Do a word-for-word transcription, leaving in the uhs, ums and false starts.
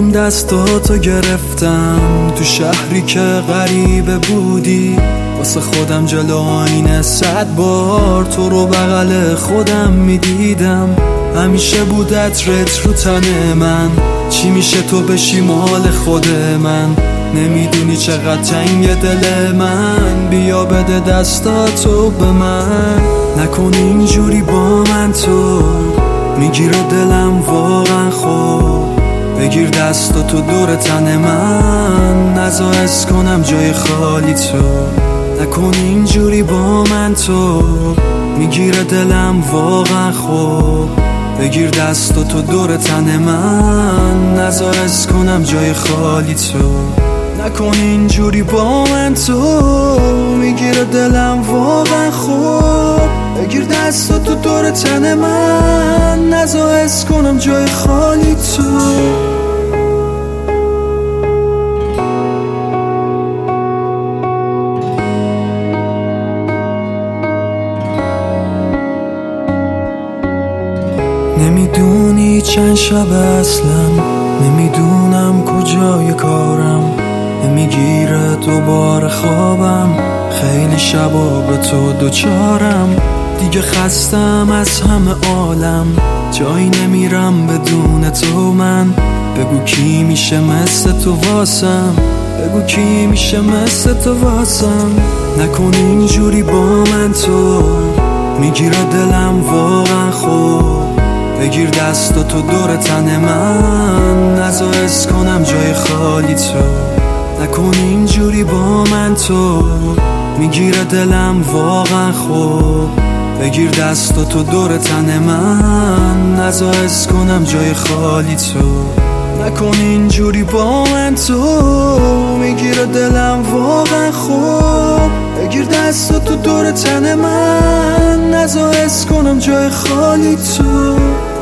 دستاتو گرفتم تو شهری که غریبه بودی، واسه خودم جلو آینه صد بار تو رو بغل خودم میدیدم. همیشه بود عطرت رو تن من، چی میشه تو بشی مال خود من؟ نمیدونی چقدر تنگ دل من، بیا بده دستاتو به من. نکن اینجوری با من، تو میگیره دلم واقعا خوب. بگیر دستاتو دور تن من، نذار حس کنم جای خالی تو. نکن اینجوری با من، تو میگیره دلم واقعا خوب. بگیر دستاتو دور تن من، نذار حس کنم جای خالی تو. نکن اینجوری با من، تو میگیره دلم واقعا خوب. بگیر دستاتو دور تن من، نذار حس کنم جای خالی تو. نمیدونی چند شب اصلا، نمیدونم کجای کارم، نمیگیره دوباره خوابم. خیلی شبا به تو دوچارم، دیگه خستم از همه عالم. جایی نمیرم بدون تو من، بگو کی میشه مثل تو واسم، بگو کی میشه مثل تو واسم. نکن اینجوری با من، تو میگیره دلم واقعا خوب. بگیر دستاتو دور تن من، نذار حس کنم جای خالی تو. نکن اینجوری با من، تو میگیره دلم واقعا خوب. بگیر دستاتو دور تن من، نذار حس کنم جای خالی تو. نکن اینجوری با من، تو میگیره دلم واقعا خوب. بگیر دستاتو دور تن من، نذار حس کنم جای خالی تو.